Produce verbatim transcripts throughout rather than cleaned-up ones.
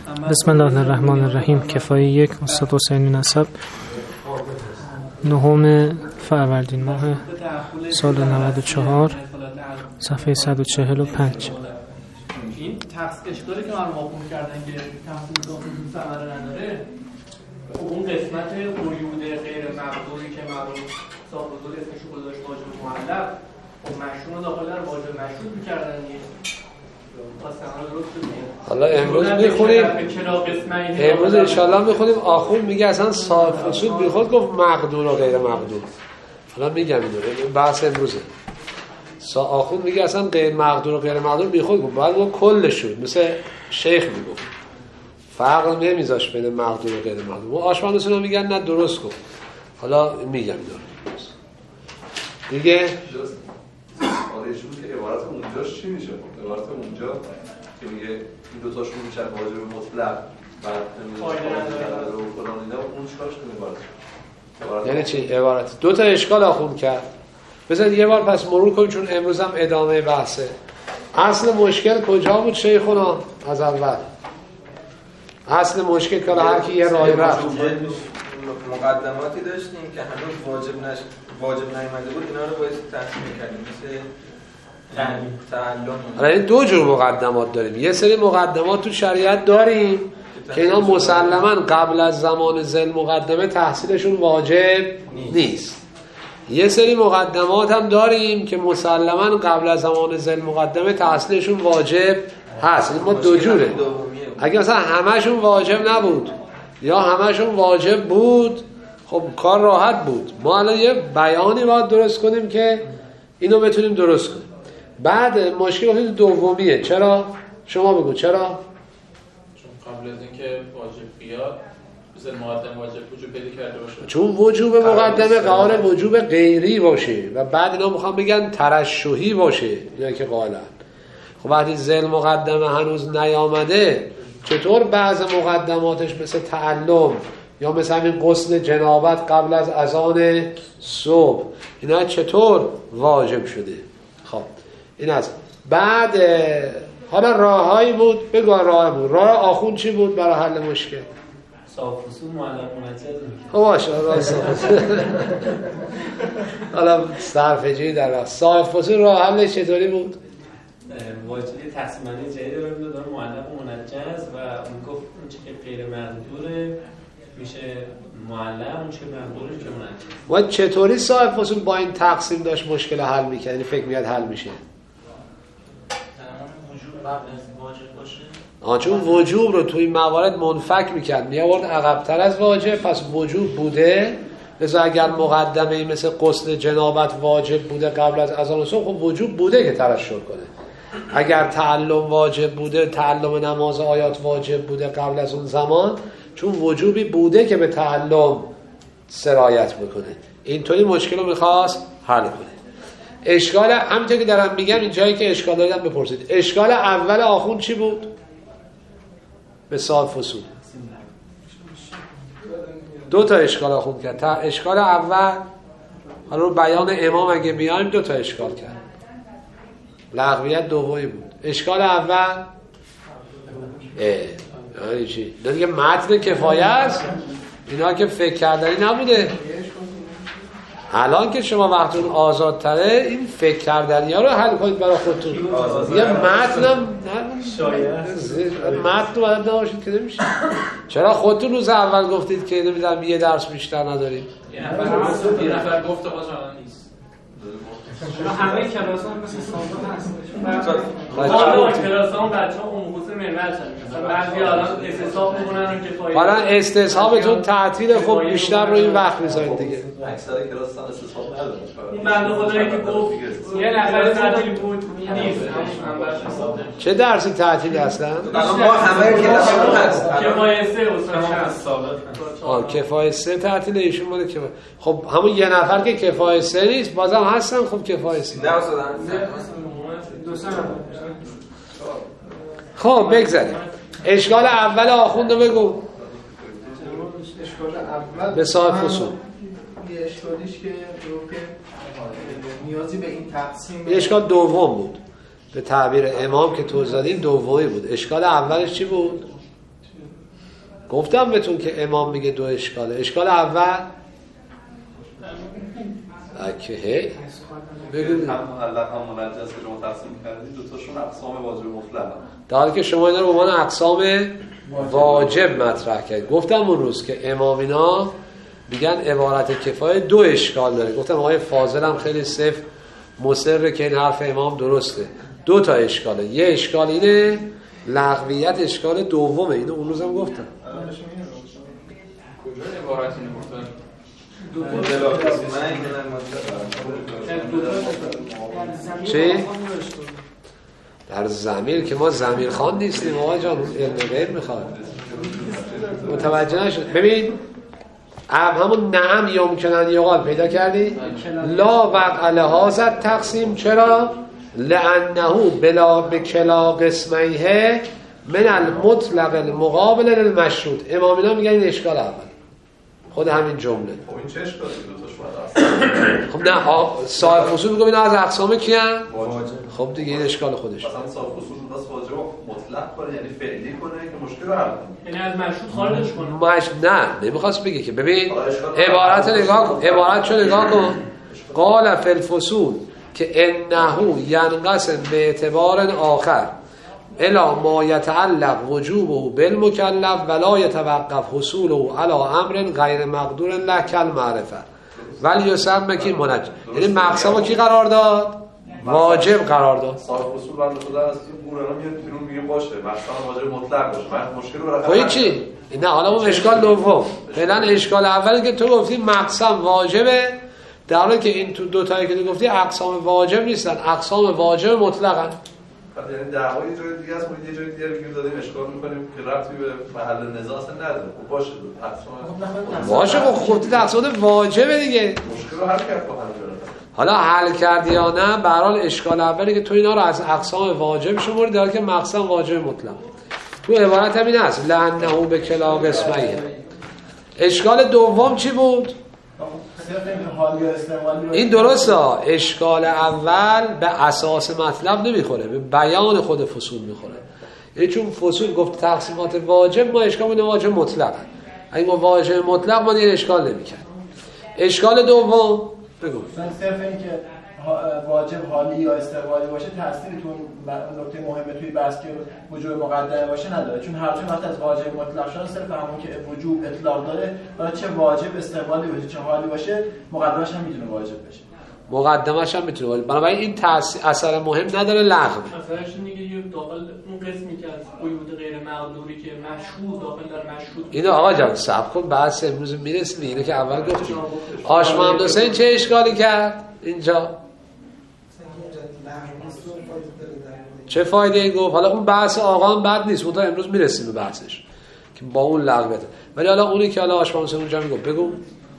بسم الله الرحمن الرحیم. کفایه یک، استاد حسینی نسب، نهم فروردین ماه سال نود و چهار، صفحه صد و چهل و پنج. این اشکالی که من واقع کردن که تحصیل داخل ثمره نداره، اون قسمت قیود غیر مقدوری که مرحوم صاحب حضور اسمش رو گذاشت واجب معلق، خب مشروع رو داخل در واجب مشروع می‌کردن دیگه. حالا امروز میخونیم، امروز انشالله میخونیم آخوند میگه اصلا صاحب فصول بی خود گفت مقدور و غیر مقدور. حالا میگم اینو، بحث امروزه. آخوند میگه اصلا غیر مقدور و غیر مقدور بی خود گفت، باید گفت کلش شد، مثل شیخ میگفت فرق نمیذاش بین مقدور و غیر مقدور. آشپزونا میگن نه درست گفت. حالا میگم اینو دیگه. آرایشون که عبارت اونجاش چی میشه؟ عبارت اونجا که میگه این دو تاشون میشن واجب مطلق، بعد فایده رو فلان اینا، اون چیکارش کنه؟ یعنی چی عبارت؟ دو تا اشکال آخوند کرد. بذار یه بار پس مرور کنیم چون امروز هم ادامه بحثه. اصل مشکل کجا بود شیخونا از اول؟ اصل مشکل که هر کی یه راهی رفت. مقدماتی داشتیم که هنوز واجب نش واجب نیامده بود، اینا رو باید تحصیل کردیم، مثل تعلم. حالا این دو جور مقدمات داریم. یه سری مقدمات تو شریعت داریم که اینا مسلماً قبل از زمان ذل مقدمه تحصیلشون واجب نیست. یه سری مقدمات هم داریم که مسلماً قبل از زمان ذل مقدمه تحصیلشون واجب هست. این ما دو جوره. اگه مثلا همشون واجب نبود یا همشون واجب بود، خب کار راحت بود. ما الان یه بیانی باید درست کنیم که اینو بتونیم درست کنیم. بعد مشکل دومیه. چرا؟ شما بگو چرا؟ چون قبل از اینکه واجب بیاد مثل مقدمه واجب وجوب پیدا کرده باشه، چون وجوب مقدمه قرار وجوب غیری باشه و بعد اینا میخوام بگن ترشحی باشه. اینا که قالن خب وقتی ذل مقدمه هنوز نیامده، چطور بعض مقدماتش مثل تعلم یا مثل همین غسل جنابت قبل از اذان صبح اینا چطور واجب شده؟ خب این از بعد. حالا راههایی بود، بگو راه بود. راه آخوند چی بود برای حل مشکل؟ صاحب فصول معلق منجز. خب باشه راه صاحب. حالا صرفه‌جویی در راه صاحب فصول راه حلش چطوری بود؟ واجبی تقسیم بندی جدید رو بده داره معلق منجز و اون گفت اون چه که غیر مقدوره میشه معلق، اون چه مقدوره که منجز. و چطوری صاحب فصول با این تقسیم داشت مشکل حل می‌کرد؟ یعنی فکر میاد حل میشه. وجوب قبل از واجب باشه. آن چون وجوب رو توی موارد منفک میکرد، میآورد عقب‌تر از واجب، پس وجوب بوده. لذا اگر مقدمه مثل غسل جنابت واجب بوده قبل از اذان صبح، خب وجوب بوده که ترشح کنه. اگر تعلم واجب بوده، تعلم نماز آیات واجب بوده قبل از اون زمان، چون وجوبی بوده که به تعلم سرایت بکنه. اینطوری مشکل رو میخواست حل کنه. اشکال همونطور که دارم میگم، این جایی که اشکال دارم بپرسید. اشکال اول آخوند چی بود؟ به صاحب فصول دو تا اشکال آخوند کرد. اشکال اول حالا رو بیان امام اگه بیایم دو تا اشکال کرد. لغویت دومی بود. اشکال اول اه یعنی چی؟ دیگه متن کفایه است. اینا که فکر کردنی نبوده. الان که شما وقتون آزادتره، این فکر کردنی ها رو حل کنید برای خودتون. یه متنم متن باید نباشید که نمیشه. چرا خودتون روز اول گفتید که نمیدونم یه درس بیشتر نداریم؟ یه نفر یه نفر گفت باز الان نیست. همه کلاس‌ها مثل سابق هست. حالا کلاس‌ها بچه‌ها امروز منوچن. مثلا بعضی الان استصحاب می‌کنن که فایده. حالا استصحابتون تعطیل، خب بیشتر رو این وقت می‌ذارید دیگه. اکثر کلاس هم استصحاب ندارن. این بنده خدایی که گفت یه نفر تعطیل بود نیست. چه درسی تعطیل اصلا؟ الان ما همه کلاس‌ها هست. کفایه سه اصلا ثابت. آه کفایه سه تعطیل ایشون بوده که خب همون یه نفر که کفایه سه نیست بازم هستن. خب کفایه سه نه اصلا دو سه خب بگذاریم. اشکال اول آخوند رو بگو. اشکال اول به صاحب فصول یه اشکالیش که نیازی به این تقسیم. اشکال دوم بود به تعبیر امام که توضیح دادیم، دومی بود. اشکال اولش چی بود؟ گفتم بهتون که امام میگه دو اشکاله. اشکال اول اکه هی بگید هم معلق هم منجز که شما تقسیم کردید دوتاشون اقسام واجب مطلق، در حالی که شما اینا رو به عنوان اقسام واجب مطرح کردید. گفتم اون روز که امامینا میگن عبارت کفایه دو اشکال داره. گفتم آقای فاضل هم خیلی صفر مصر که این حرف امام درسته. دو تا اشکاله. یه اشکال اینه لغویت، اشکال دومه. اینو اون روز هم گفتم. کجا عبارت اینو گفتن؟ چی؟ در ضمیر که ما ضمیر خوان نیستیم آقا جان، علم غیب میخواد. متوجه نشد. ببین همون نعم یمکنن یقال پیدا کردی؟ لا وقع لهذا تقسیم. چرا؟ لانه بلا بکلا قسمیه من المطلق المقابل للمشروط. امامینا میگن این اشکال اول خود همین جمله. خب این چه اشکالی دوتاش؟ خب نه صاحب فصول میگم اینا از اقسام کیان؟ خب دیگه این اشکال خودش. مثلا صاحب فصول راست واجب مطلق کنه، یعنی فعلی کنه که مشکل رو حل کنه، یعنی از مشروط خارجش کنه. مش نه نمیخواست بگه که ببین عبارت نگاه کن، عبارت چو نگاه کن. قال فی الفصول که انه ینقسم به اعتبار آخر الا ما یتعلق وجوبه بالمکلف ولا یتوقف حصوله علی امر غیر مقدور له کالمعرفه ولی یسمى کی منج. یعنی مقسمو کی قرار داد؟ واجب قرار داد. صاحب اصول بنده خدا از این قرآن میاد بیرون میگه باشه مقسم واجب مطلق باشه، من مشکل رو خب چی؟ نه حالا اون اشکال دوم. فعلا اشکال اولی که تو گفتی مقسم واجبه، در حالی که این تو دو تایی که تو گفتی اقسام واجب نیستن، اقسام واجب مطلقاً. یعنی دعوای جای دیگه است، ما یه جای دیگه رو دادیم اشکال می‌کنیم که ربطی به محل نزاع اصلا نداره. خب باشه اقسام باشه خب خودت اقسام واجبه دیگه. مشکل رو حل کرد با هم. حالا حل کردی یا نه، به هر حال اشکال اولی که تو اینا رو از اقسام واجب شمردی، در حالی که مقسم واجب مطلق. تو عبارت همین هست لانه بکلا قسمیه. اشکال دوم چی بود؟ این درسته. اشکال اول به اساس مطلب نمیخوره، به بیان خود فصول میخوره. یعنی چون فصول گفت تقسیمات واجب، ما اشکال میده واجب مطلقه. اگه ما واجب مطلق ما دیگه اشکال نمیکرد. اشکال دوم بگو. صرف این که واجب حالی یا استقبالی باشه تأثیری تو نکته مهمه توی بحث که وجوب مقدمه باشه نداره، چون هر چه وقت از واجب مطلق شدن صرف همون که وجوب اطلاق داره، برای چه واجب استقبالی باشه چه حالی باشه مقدمش هم میتونه واجب بشه، مقدمش هم میتونه واجب. بنابراین این تأثیر اثر مهم نداره، لغو. اثرش دیگه یه داخل اون قسمی که از قیود غیر مقدوری که مشروط داخل در مشروط. اینو آقا جان صبر کن، بحث امروز میرسیم. اینو که اول گفتیم آش محمد حسین چه اشکالی کرد اینجا؟ چه فایده ای گفت؟ حالا اون بحث آقا هم بد نیست، منتها امروز میرسیم به بحثش که با اون لغوته. ولی حالا اونی که حالا آش محمد حسین اونجا میگفت بگو.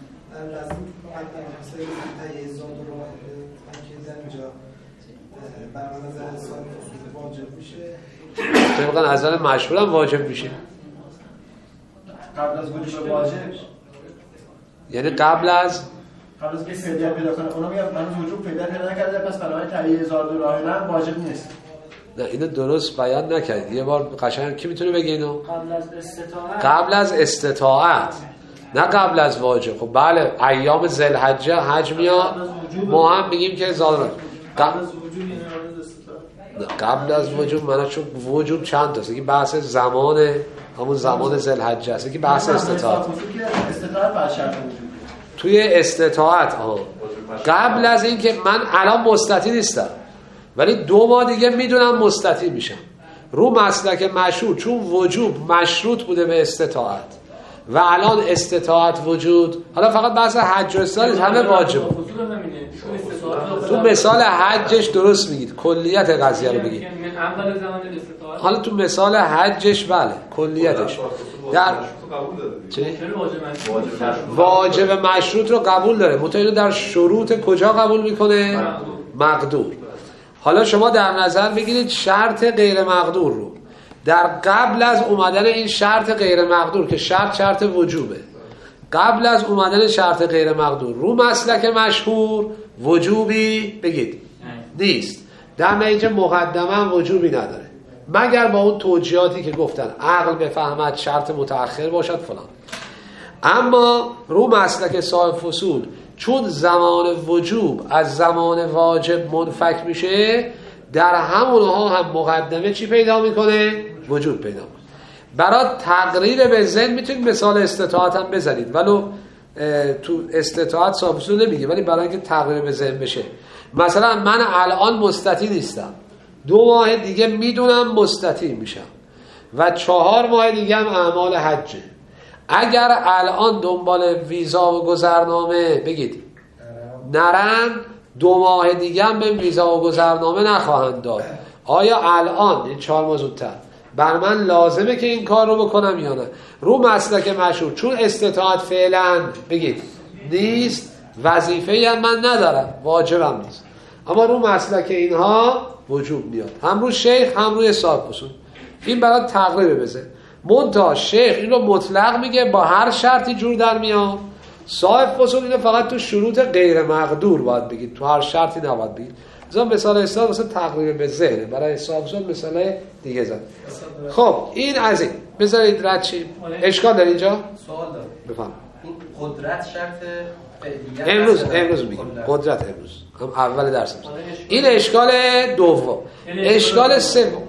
طبقا از نظر مشهور هم واجب میشه. قبل از وجوب واجب، یعنی قبل از قبل از که فعلیت پیدا کنه. اونا میگن من وجوب پیدا نکرده، پس برای تهیه هزار دو راهلن واجب نیست. نه اینو درست بیان نکرد. یه بار قشنگ کی میتونه بگه اینو؟ قبل از استطاعت. قبل از استطاعت، نه قبل از واجب. خب بله ایام ذوالحجه حج میاد، ما هم میگیم که هزار. قبل از وجوب یعنی قبل از استطاعت. قبل از وجوب منو چون وجوب چند تاست. یکی بحث زمان همون زمان ذوالحجه است، یکی بحث استطاعت. استطاعت بعد شرط وجود. توی استطاعت ها قبل از این که من الان مستطیع نیستم ولی دو ماه دیگه میدونم مستطیع میشم، رو مسلک مشروط، چون وجوب مشروط بوده به استطاعت و الان استطاعت وجود. حالا فقط بحث حج و استطاعت همه واجب. تو مثال حجش درست میگید، کلیت قضیه رو بگید. حالا تو مثال حجش بله کلیتش در چه؟ واجب مشروط رو قبول داره، متأکد در شروط کجا قبول میکنه؟ مقدور. حالا شما در نظر بگیرید شرط غیر مقدور رو در قبل از اومدن این شرط غیر مقدور که شرط شرط وجوبه، قبل از اومدن شرط غیر مقدور رو مسلک مشهور وجوبی بگید نیست، در نتیجه مقدمه وجوبی نداره. مگر با اون توجیهاتی که گفتن عقل بفهمد، شرط متأخر باشد فلان. اما رو مسلک صاحب فصول چون زمان وجوب از زمان واجب منفک میشه، در همونها هم مقدمه چی پیدا میکنه؟ وجود پیدا میکنه. برای تقریر به ذهن میتونید مثال استطاعت هم بزنید، ولو تو استطاعت صاحب فصول نمیگه، ولی برای اینکه تقریر به ذهن بشه، مثلا من الان مستطیع نیستم، دو ماه دیگه میدونم مستطیع میشم و چهار ماه دیگه هم اعمال حجه. اگر الان دنبال ویزا و گذرنامه بگید نرن، دو ماه دیگه هم به ویزا و گذرنامه نخواهند داد. آیا الان این چهار ماه زودتر بر من لازمه که این کار رو بکنم یا نه؟ رو مسلک مشهور چون استطاعت فعلا بگید نیست، وظیفه‌ای هم من ندارم، واجبم نیست، اما رو مسلک اینها وجوب میاد، هم رو شیخ هم روی صاحب فصول. این برای تقریر بزن. منتها شیخ اینو مطلق میگه با هر شرطی جور در میاد، صاحب فصول اینو فقط تو شروط غیر مقدور باید بگید، تو هر شرطی نباید بگید. مثلا مثال استاد واسه تقریر به ذهن، برای صاحب فصول مثال دیگه زد. خب این از این بذارید رد شیم. اشکال داره اینجا؟ سوال دارم. بفهم. این قدرت شرط فعلیت امروز امروز میگیم قدرت امروز هم اول درس امروز. این اشکال دوم. اشکال سوم،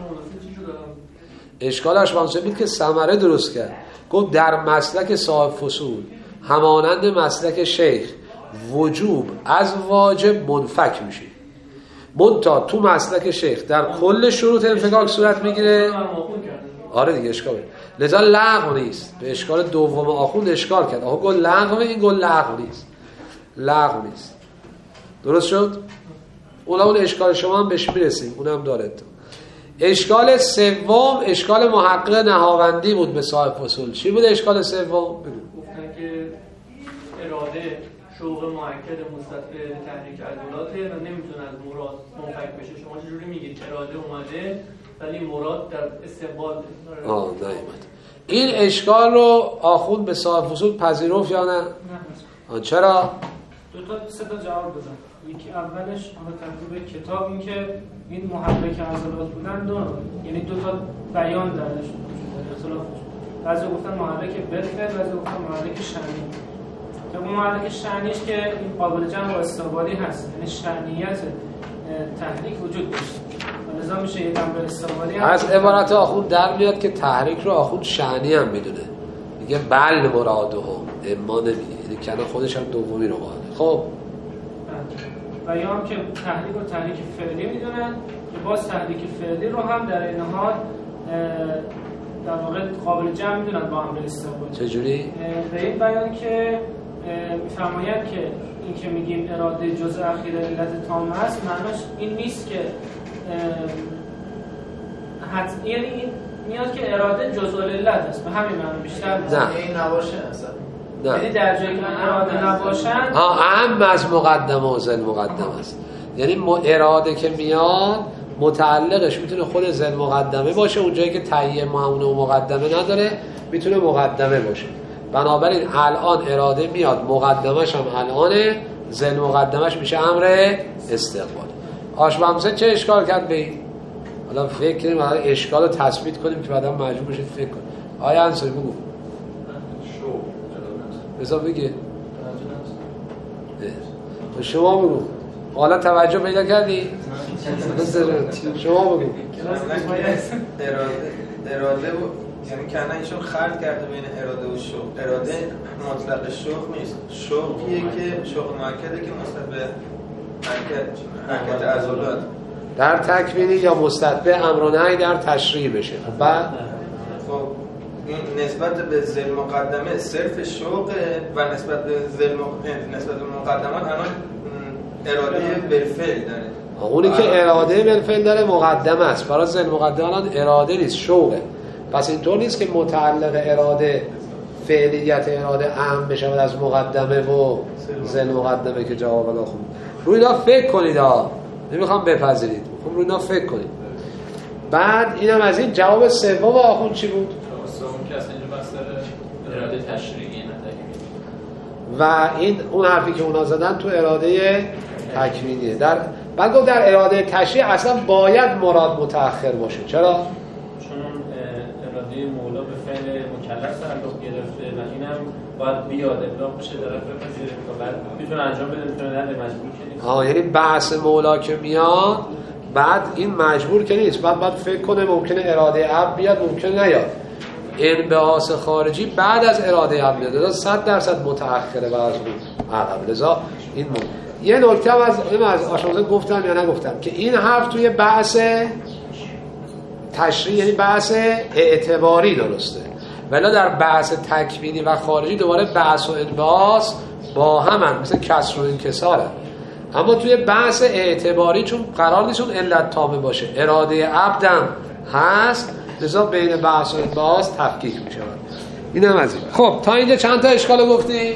اشکالش واسه بود که ثمره درست کرد. گفت در مسلک صاحب فصول همانند مسلک شیخ وجوب از واجب منفک میشه، منتها تو مسلک شیخ در کل شروط انفکاک صورت میگیره. آره دیگه اشکال بود، لذا لغو نیست. به اشکال دوم آخوند اشکال کرد. آخو گل لغو، این گل لغو نیست، لغو نیست. درست شد؟ اونا اون اشکال شما هم بهش میرسیم، اونم داره تو. اشکال سوم اشکال محقق نهاوندی بود به صاحب فصول. چی بود اشکال سوم؟ بگو. گفتن که اراده شوق مؤکد مستدل تحریک عضلاته و نمیتونه از مراد منفک بشه. شما چجوری میگید اراده اومده ولی مراد در استقبال آه نایمد؟ این اشکال رو آخوند به صاحب فصول پذیرفت یا نه؟ نه. چرا؟ دو تا سه تا جواب بزن. یکی اولش اون ترتیب کتاب این که این محرک عضلات بودن دو نوع، یعنی دو تا بیان درش اختلاف وجود. بعضی گفتن محرک بالفعل، بعضی گفتن محرک شأنی. که اون محرک شأنیش که این قابل جمع و استقبالی هست، یعنی شأنیت تحریک وجود داشته. لذا میشه یه دم به استقبالی از عبارت آخوند در میاد که تحریک رو آخوند شأنی هم میدونه. میگه بل مراده هم اما نمیگه، یعنی کنه خودش هم دومی رو قاعده. خب و یا هم که تحریک و تحریک فعلی میدونن که باز تحریک فعلی رو هم در این حال در واقع قابل جمع میدونن با امر استقبالی. چجوری؟ به این بیان که میفرماید که این که میگیم اراده جزء اخیر علت تام هست، معناش این نیست که حت... یعنی این میاد که اراده جزء علت است، به همین معنی بیشتر نه این نباشه اصلا. یعنی در جایی که اراده نباشن ها اهم از مقدمه و ذل مقدمه است. یعنی اراده که میاد متعلقش میتونه خود ذل مقدمه باشه، اونجایی که تهیه معونه و مقدمه نداره میتونه مقدمه باشه. بنابراین الان اراده میاد، مقدمش هم الانه، ذل مقدمش میشه امر استقبال. آشبمسه چه اشکال کرد به این؟ حالا فکر کنیم حالا اشکال رو تثبیت کنیم که بعدا مجبور بشید فکر کنیم. آیا انصاری بگو بذار بگه شما بگو. حالا توجه پیدا کردی؟ شما بگو. اراده اراده یعنی کنه ایشون خلط کرده بین اراده و شوق. اراده مطلق شوق نیست، شوقیه که شوق مؤکده که مستتبع حرکت حرکت عضلات در تکوینی یا مستتبع امر و نهی در تشریع بشه. بعد خب این نسبت به ذل مقدمه صرف شوقه و نسبت به ذل نسبت به مقدمات الان اراده بالفعل داره. اونی که اراده بالفعل داره مقدمه است، برای ذل مقدمه الان اراده نیست، شوقه. پس اینطور نیست که متعلق اراده فعلیت اراده اهم بشه از مقدمه و ذل مقدمه که جواب ادا خوند. روی اینا فکر کنید ها، نمیخوام بپذیرید، خب روی اینا فکر کنید. بعد اینم از این جواب سوم آخوند چی بود؟ سوم که اصلا اینجا بستر اراده تشریعی نداریم و این اون حرفی که اونا زدن تو اراده تکوینیه. در بعد گفت در اراده تشریع اصلا باید مراد متأخر باشه. چرا؟ چون اراده مولا به فعل مکلف تعلق گرفته و اینم باید بیاد ابلاغ بشه طرف بپذیره تا بعد میتونه انجام بده، میتونه در مجبور کنه. آه یعنی بحث مولا که میاد بعد این مجبور که نیست، بعد بعد فکر کنه ممکنه اراده عبد بیاد ممکنه نیاد. انبعاث خارجی بعد از اراده عبد میاد، لذا صد درصد متأخره بعد از اون عقب. لذا این مون. یه نکته از این از آشنازه گفتم یا نگفتم که این حرف توی بحث تشریع یعنی بحث اعتباری درسته، ولی در بحث تکوینی و خارجی دوباره بحث و انبعاث با همن، مثل کسر و انکساره. اما توی بحث اعتباری چون قرار نیست اون علت تامه باشه، اراده عبدم هست، لذا بین بحث و انبعاث تفکیک میشه. اینم از این. خب تا اینجا چند تا اشکال گفتیم؟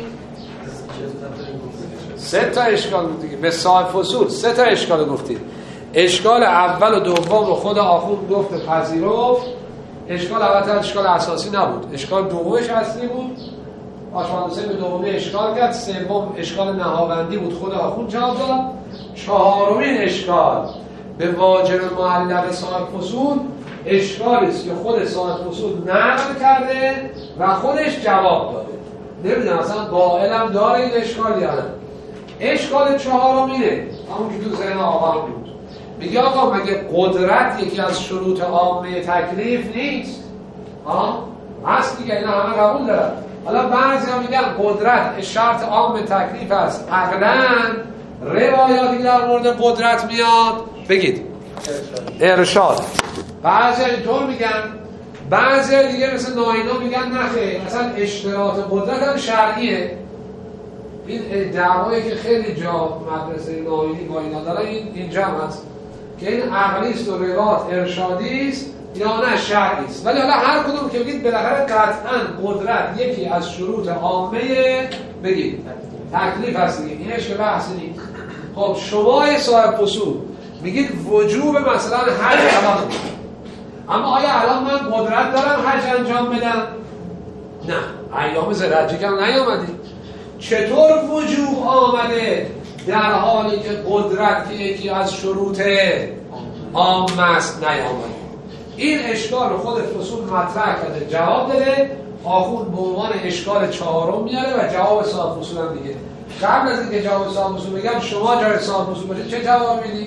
سه تا اشکال گفتیم. به صاحب فصول سه تا اشکال گفتیم. اشکال اول و دوم رو خود آخوند گفت پذیرفت. اشکال اول اشکال اساسی نبود، اشکال دومش اصلی بود. آشوان حسین به دومی اشکال کرد، سوم اشکال نهاوندی بود، خود آخوند جواب داد. چهارمین اشکال به واجب معلق صاحب فصول اشکالی است که خود صاحب فصول نقل کرده و خودش جواب داده. نمیدونم اصلا قائلم داره این اشکال یا نه. اشکال چهارمینه همون که تو ذهن آقا بود، میگه آقا مگه قدرت یکی از شروط عامه تکلیف نیست؟ ها هست دیگه، اینا همه قبول دارن. حالا بعضی ها میگن قدرت شرط عام تکلیف است، عقلاً روایاتی در مورد قدرت میاد بگید ارشاد. بعضی اینطور میگن، بعضی دیگه مثل ناینا میگن نخیر اصلا اشتراط قدرت هم شرعیه. این دعوایی که خیلی جا مدرسه نایینی با اینا داره این اینجا هست که این عقلی است و روایات ارشادی است یا نه شرعی است. ولی حالا هر کدوم که بگید بالاخره قطعاً قدرت یکی از شروط عامه بگید تکلیف هست دیگه، اینش که بحث نیست. خب شما صاحب فصول میگید وجوب مثلا حج الان، اما آیا الان من قدرت دارم حج انجام بدم؟ نه، ایام ذوالحجه که نیامدی. چطور وجوب آمده در حالی که قدرت که یکی از شروط عام است نیامده؟ این اشکال رو خود فصول مطرح کرده جواب داده. آخوند به عنوان اشکال چهارم میاره و جواب صاحب فصول هم دیگه. قبل از اینکه جواب صاحب فصول بگم شما جای صاحب فصول باشه چه جواب میدی؟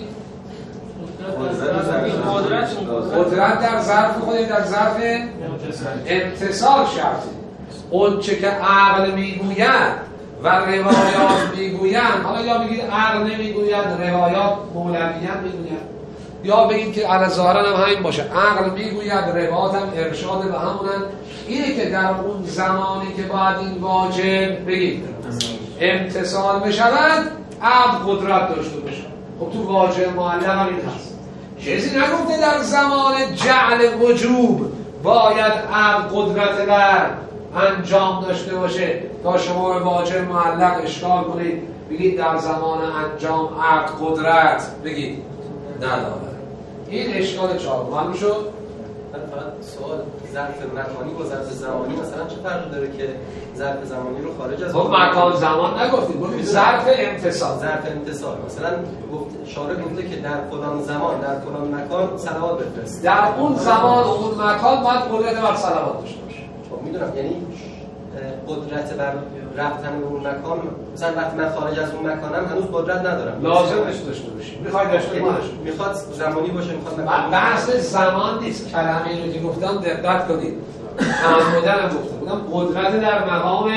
قدرت در ظرف خودی در ظرف امتصال شرطی. اون چه که عقل میگوید و روایات میگویند، حالا یا بگید عقل نمیگوید روایات مولویان میگوید، یا بگید که علی ظاهرا هم همین باشه عقل میگوید روایات هم ارشاد به همونن. اینه که در اون زمانی که باید این واجب بگید امتصال بشود عقل قدرت داشته باشه. خب تو واجب معلق هم این هست، چیزی نگفته در زمان جعل وجوب باید عقل قدرت در انجام داشته باشه تا شما به واجب معلق اشکال کنید بگید در زمان انجام عقل قدرت بگید نداره. این اشکال چهار معلوم شد. من فقط سوال ظرف مکانی با ظرف زمانی مثلا چه فرقی داره که ظرف زمانی رو خارج از خب مکان زمان نگفتید، گفتید ظرف امتصال. ظرف امتصال مثلا گفت شارع گفته که در فلان زمان در فلان مکان صلوات بفرست، در اون زمان و اون مکان باید قدرت بر صلوات داشته باشه. خب میدونم یعنی قدرت بر رفتن به اون مکان، مثلا وقتی من خارج از اون مکانم هنوز قدرت ندارم، لازمش داشته باشی. میخوای داشته باشی، میخواد زمانی باشه، میخواد مکانی. بحث زمان نیست. کلمه رو که گفتم دقت کنید، تعمدن هم گفتم بودم قدرت در مقام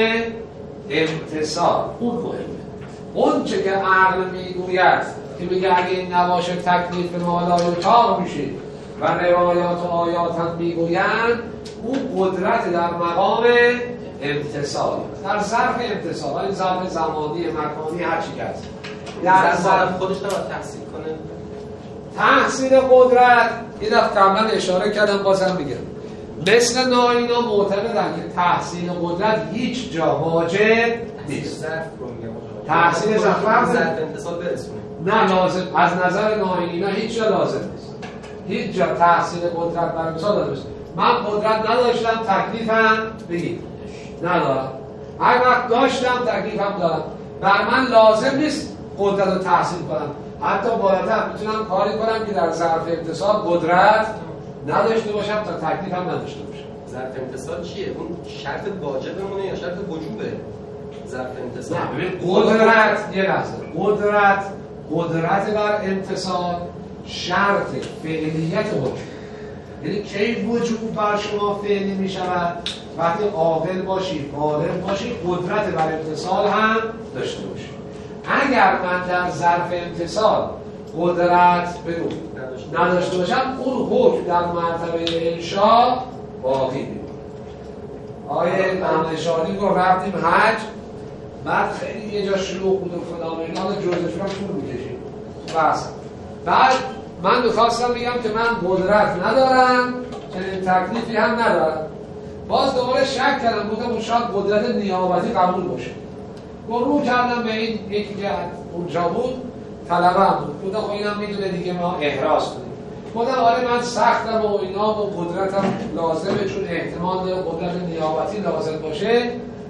امتصال، اون مهمه. اون چه که عقل میگوید که میگه اگه این نباشه تکلیف مالای تاق میشه و روایات و آیات هم میگویند، اون قدرت در مقام امتصال در ظرف امتصال، این ظرف زمانی مکانی هر چی که هست در ظرف خودش نباید تحصیل کنه. تحصیل قدرت یه دفعه قبلا اشاره کردم بازم میگم، مثل ناینا معتقدن که تحصیل قدرت هیچ جا واجب نیست. تحصیل ظرف امتصال برسونه نه لازم، از نظر ناینا هیچ جا لازم نیست. هیچ جا تحصیل قدرت بر مثال داده بشه من قدرت نداشتم تکلیفم بگید ندارم، هر وقت داشتم تکلیفم دارم، بر من لازم نیست قدرت رو تحصیل کنم. حتی بالاتر میتونم کاری کنم که در ظرف امتصال قدرت نداشته باشم تا تکلیف هم نداشته باشم. ظرف امتصال چیه؟ اون شرط واجبمونه یا شرط وجوبه؟ ظرف امتصال نه ببین قدرت یه لحظه قدرت قدرت بر امتصال شرط فعلیت وجود، یعنی کی وجود بر شما فعلی می شود؟ وقتی عاقل باشی، بالغ باشی، قدرت بر امتصال هم داشته باشی. اگر من در ظرف امتصال قدرت بگو نداشته باشم، اون حکم در مرتبه انشاء باقی میمونه. آیه محمد شادی رو رفتیم حج، بعد خیلی یه جا شلوغ بود و فلان و اینا، جزشون هم طول می‌کشید. بس بعد من می‌خواستم بگم که من قدرت ندارم، چنین تکلیفی هم ندارم. باز دوباره شک کردم، گفتم اون شاید قدرت نیابتی قبول باشه. رو کردم به این یکی که اونجا بود، طلبه هم بود. گفتم خب اینم میدونه دیگه ما احراز کنیم. گفتم آره من سختم و اینا و قدرتم لازمه، چون احتمال داره قدرت نیابتی لازم باشه.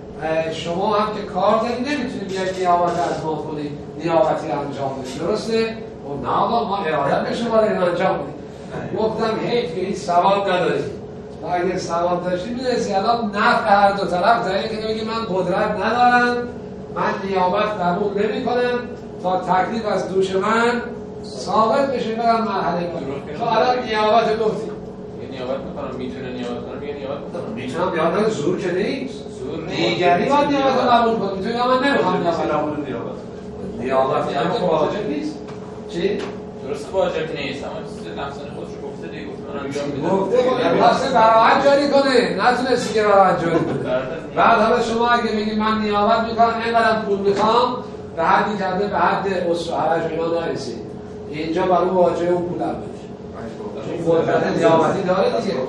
شما هم که کار دارید نمیتونید بیاید نیابت از ما کنید، نیابتی انجام بدید، درسته؟ و نه آقا ما ارادت به شما رو انجام بدید. گفتم حیف که هیچ سواد ندارید و اگر سواد داشتید میدونید الان نفع هر دو طرف داره که بگی من قدرت ندارم، من نیابت قبول نمی کنم تا تکلیف از دوش من ثابت بشه برم مرحله کنم. تو الان نیابت گفتی نیابت میکنم، میتونه نیابت کنم، میگه نیابت میکنم، میتونم نیابت زور که نیست، دیگری باید نیابت قبول کنم. میتونی من نمیخوام نیابت قبول نیابت نیابت هم واجب نیست. چی؟ درست واجب نیست، اما چیز نفسان خودش رو گفته دیگه، گفته من انجام میدم. گفته واسه براحت جاری کنه، نتونستی که براحت جاری کنه. بعد حالا شما اگه بگی من نیابت میکنم، اینقدر پول میخوام، به حدی کرده به حد اسر و حرج اینا نرسید. اینجا برای واجب اون پول هم بده. چون قدرت نیابتی داره دیگه.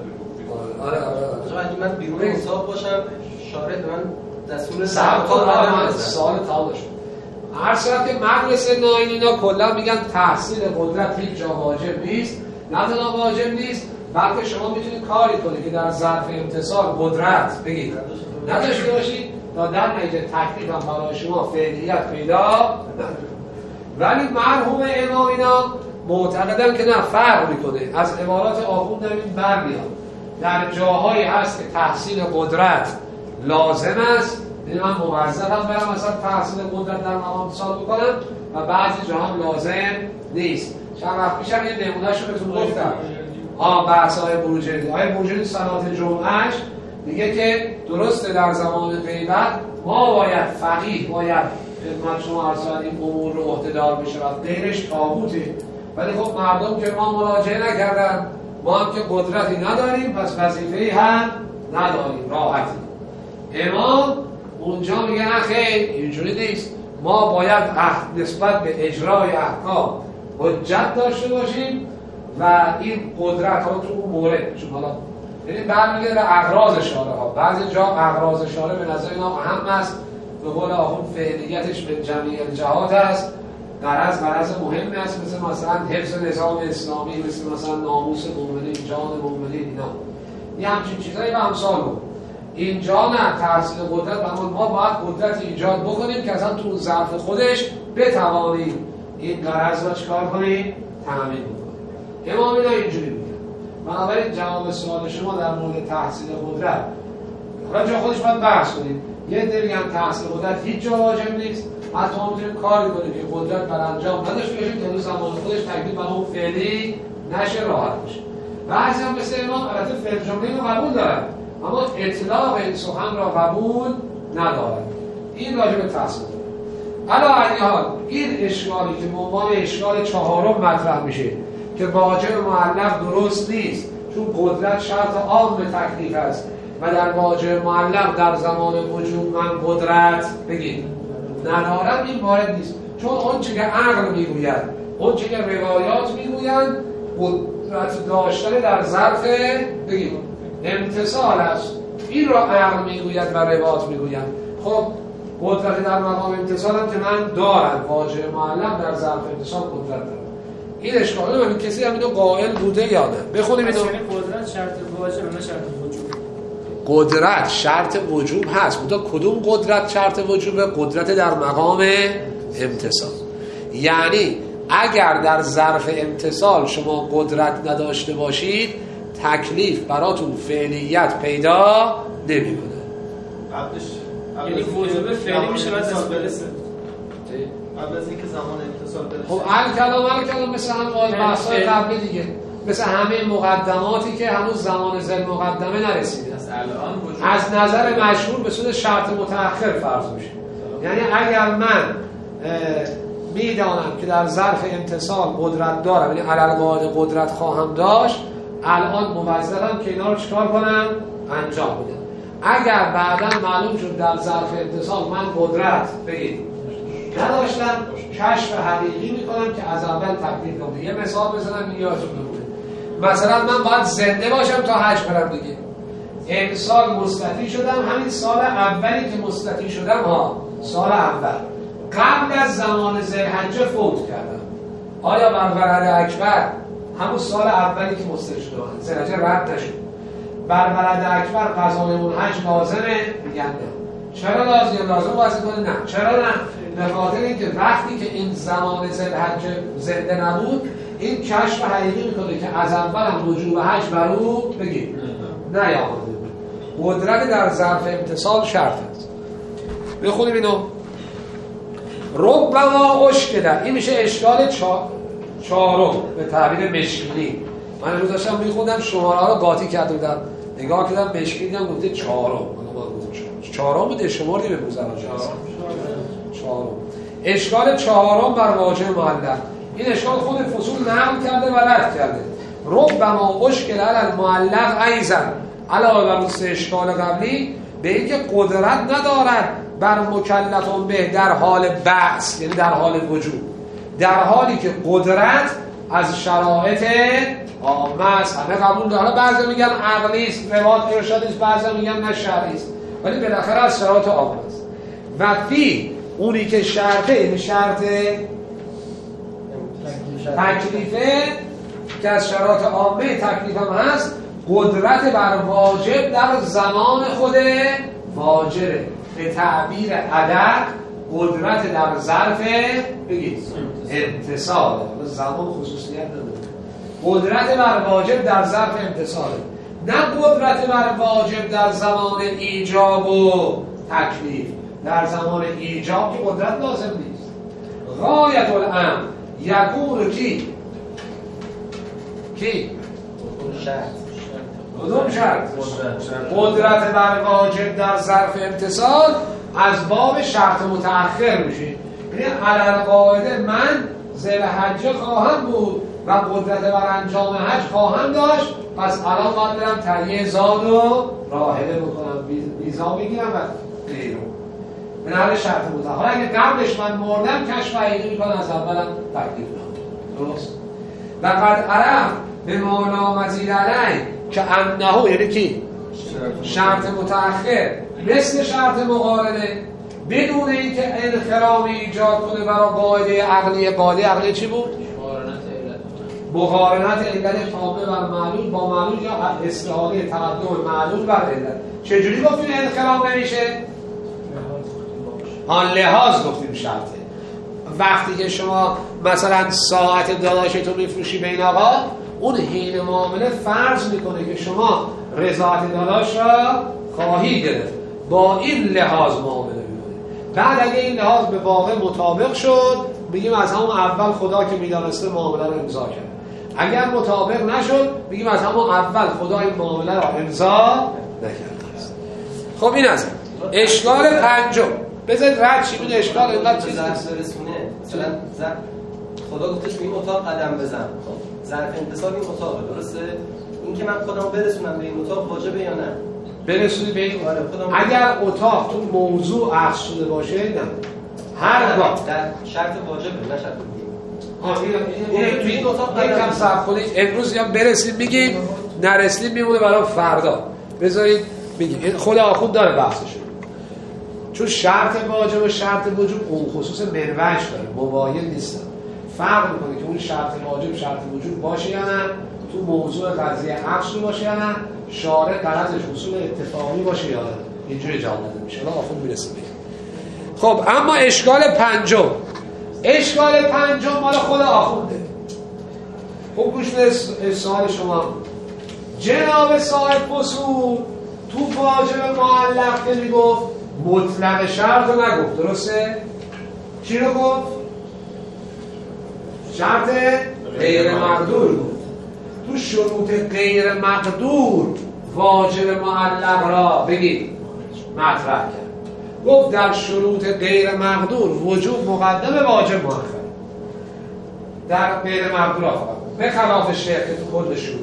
آره آره آره. اگه من بیرون حساب باشم، شارع به من دستور صبر کن. من سوال تمام شد. هر صورت که مدرسه ناین اینا کلا میگن تحصیل قدرت هیچ جا واجب نیست، نه تنها واجب نیست بلکه شما میتونید کاری کنید که در ظرف امتصال قدرت بگید نداشته باشید تا در نتیجه تکلیف هم برای شما فعلیت پیدا نداره. ولی مرحوم امام اینا معتقدن که نه، فرق میکنه. از عبارات آخوند این برمیاد در جاهایی هست که تحصیل قدرت لازم است، یعنی من موظفم برم مثلا تحصیل قدرت در مقام امتصال بکنم، و بعضی جا هم لازم نیست. چند وقت پیشم یه نمونه‌شو بهتون گفتم. آ بحث‌های بروجردی، آقای بروجردی صلات جمعهش میگه که درسته در زمان غیبت ما باید فقیه باید خدمت شما عرض کردیم امور رو عهده‌دار بشه و غیرش طاغوته، ولی خب مردم که ما مراجعه نکردن، ما هم که قدرتی نداریم پس وظیفه‌ای هم نداریم، راحتی. امام اونجا میگه نه خیر اینجوری نیست، ما باید نسبت به اجرای احکام حجت داشته باشیم و این قدرت ها تو اون مورد، چون حالا یعنی برمیگرده به اغراض شارع ها. بعضی جا اغراض شارع به نظر اینا اهم است، به قول آخوند فعلیتش به جمیع الجهات است، غرض غرض مهمی است، مثل مثلا حفظ نظام اسلامی، مثل مثلا ناموس مومنین، جان مومنین، اینا یه همچین چیزایی به امثال بود. اینجا نه، تحصیل قدرت برای ما باید قدرت ایجاد بکنیم که اصلا تو ظرف خودش بتوانیم این غرض رو چکار کنیم؟ تامین بکنیم. امام اینا اینجوری میگن. بنابراین جواب سوال شما در مورد تحصیل قدرت حالا جا خودش باید بحث کنیم. یه عده میگن تحصیل قدرت هیچ جا واجب نیست، حتی ما میتونیم کاری کنیم که قدرت بر انجام نداشته باشیم تا زمان خودش تکلیف برای اون فعلی نشه، راحت بشه. بعضی هم مثل امام البته فعل جمله رو قبول دارن، اما اطلاق این سخن را قبول ندارد. این راجع به تحصیل. علا علیحال این اشکالی که به عنوان اشکال چهارم مطرح میشه که واجب معلق درست نیست، چون قدرت شرط عام به تکلیف است و در واجب معلق در زمان وجود من قدرت بگید ندارم، این وارد نیست. چون اون چه که عقل میگوید، اون چه که روایات میگویند قدرت داشتن در ظرف بگید امتصال است. این را عقل میگوید و روایات میگویند. خب قدرت در مقام امتصال هم که من دارم، واجب معلق در ظرف امتصال قدرت دارم. این اشکاله من کسی هم اینو قائل بوده یا نه؟ بخونیم اینو. قدرت شرط واجب نه شرط وجوب. قدرت شرط وجوب هست. بوده کدوم قدرت شرط وجوبه؟ قدرت در مقام امتصال. یعنی اگر در ظرف امتصال شما قدرت نداشته باشید تکلیف براتون فعلیت پیدا نمیکنه. قبلش یعنی وجوب فعلی میشه بعد از برسه قبل از اینکه زمان امتصال برسه. خب الکلام الکلام مثل هم بحث‌های قبل دیگه، مثل همه مقدماتی که هنوز زمان ذل مقدمه نرسیده از الان وجود از نظر مشهور به صورت شرط متأخر فرض میشه. یعنی اگر من میدانم که در ظرف امتصال قدرت دارم، یعنی علالقاعده قدرت خواهم داشت، الان موظفم که اینا رو چیکار کنم؟ انجام بدم. اگر بعدا معلوم شد در ظرف امتصال من قدرت بگید نداشتم، کشف حقیقی میکنم که از اول تکلیف کنم. یه مثال بزنم یادتون بمونه. مثلا من باید زنده باشم تا حج برم دیگه. امسال مستطیع شدم، همین سال اولی که مستطیع شدم ها، سال اول قبل از زمان ذوالحجه فوت کردم، آیا بر ولد اکبر همون سال اولی که مستطیع شدم ذوالحجه رد نشد، بر ولد اکبر قضای اون حج لازمه؟ میگن نه. چرا لازم؟ لازم واسه کنه نه. چرا نه؟ به خاطر اینکه وقتی که این زمان ذوالحجه زنده نبود، این کشف حقیقی میکنه که از اول هم وجوب حج بر او بگید نیامده بود. قدرت در ظرف امتصال شرط است. بخونیم اینو. ربما اشکله، این میشه اشکال چا... چهارم به تعبیر مشکلی. من امروز داشتم میخوندم شماره ها رو قاطی کرده بودم، نگاه کردم مشکلی دیدم گفته چهارم. چهارم بود شمار دیگه بگذارم چهارم. اشکال چهارم بر واجه معلق. این اشکال خود فصول نقل کرده و رد کرده. ربما اشکل علی المعلق ایضا، علاوه بر اون سه اشکال قبلی، به اینکه قدرت ندارد بر مکلفون به در حال بعث، یعنی در حال وجود، در حالی که قدرت از شرایط عامه است. همه قبول داره. بعضی میگن عقلی است، روایت ارشادی است، بعضی میگن نه شرعی است، ولی بالاخره از شرایط عامه است. و فی اونی که شرطه، این شرط تکلیفه که از شرایط عامه تکلیف هم هست، قدرت بر واجب در زمان خود واجبه. به تعبیر ادق قدرت در ظرف بگید امتصاله. زمان خصوصیت نداره. قدرت بر واجب در ظرف امتصاله، نه قدرت بر واجب در زمان ایجاب و تکلیف. در زمان ایجاب که قدرت لازم نیست. غایت الامر یکون کی کی کدوم شرط؟ قدرت بر واجب در ظرف امتصال از باب شرط متأخر میشه. یعنی علالقاعده من ذوالحجه خواهم بود و قدرت بر انجام حج خواهم داشت، پس الان باید برم تهیه زاد و راحله بکنم، ویزا بگیرم و غیره. به نحو شرط متأخر. اگه قبلش من مردم کشف حقیقی میکنم، از اولم تکلیف نام. درست؟ و قد عرف به مولا مزید علی که انه، یعنی کی؟ شرط متأخر مثل شرط مقارنه، بدون اینکه انخرام ایجاد کنه برای قاعده عقلی. قاعده عقلی چی بود؟ مقارنت علت تابع بر معلول با معلول یا استعاره تقدم معلول بر علت. چجوری گفتیم انخرام نمیشه؟ آن لحاظ گفتیم شرطه. وقتی که شما مثلا ساعت داداشتو میفروشی به این آقا، اون حین معامله فرض میکنه که شما رضایت داداش را خواهی گرفت، با این لحاظ معامله میکنه. بعد اگه این لحاظ به واقع مطابق شد، بگیم از همون اول خدا که میدانسته معامله رو امضا کرد. اگر مطابق نشد، بگیم از همون اول خدا این معامله رو امضا نکرده. خب این از اشکال پنجم. بذارید رد شیم این اشکال اینقدر چیز نیست. مثلا خدا گفته تو این اتاق قدم بزن. خب ظرف انتصاب این اتاقه، درسته؟ این که من خودمو برسونم به این اتاق واجبه یا نه؟ برسونی به این اتاق. اگر اتاق تو موضوع عکس شده باشه نه. هر وقت در شرط واجبه، نه شرط دیگه. این این اتاق یکم صبر کنید. امروز یا برسیم میگیم، نرسیم میمونه برای فردا. بذارید میگیم. خود آخوند داره بحثش. چون شرط واجب و شرط وجوب اون خصوص مروج داره، مباین نیستن. فرق میکنه که اون شرط واجب شرط وجوب باشه یا نه، تو موضوع قضیه عقل باشه یا نه، شارع غرضش اصول اتفاقی باشه یا نه. اینجوری جواب داده میشه. الان آخوند میرسه میگه. خب اما اشکال پنجم اشکال پنجم مال خود آخونده. خوب گوش به سوال شما. جناب صاحب فصول تو واجب معلق که میگفت مطلق شرط رو نگفت، درسته؟ چی رو گفت؟ شرط غیر مقدور گفت. تو شروط غیر مقدور واجب معلق را بگید مطرح کرد. گفت در شروط غیر مقدور وجود مقدم واجب مؤخر. در غیر مقدور آخر به خلاف شیخ که تو کل شروط.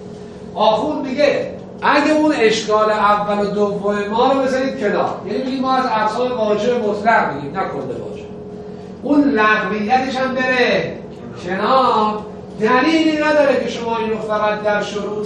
آخون میگه اگه اون اشکال اول و دوم ما رو بذارید کنار، یعنی میگیم ما از اقسام واجب مطلق میگیم نه کل واجب، اون لغویتش هم بره کنار، دلیلی نداره که شما اینو فقط در شروط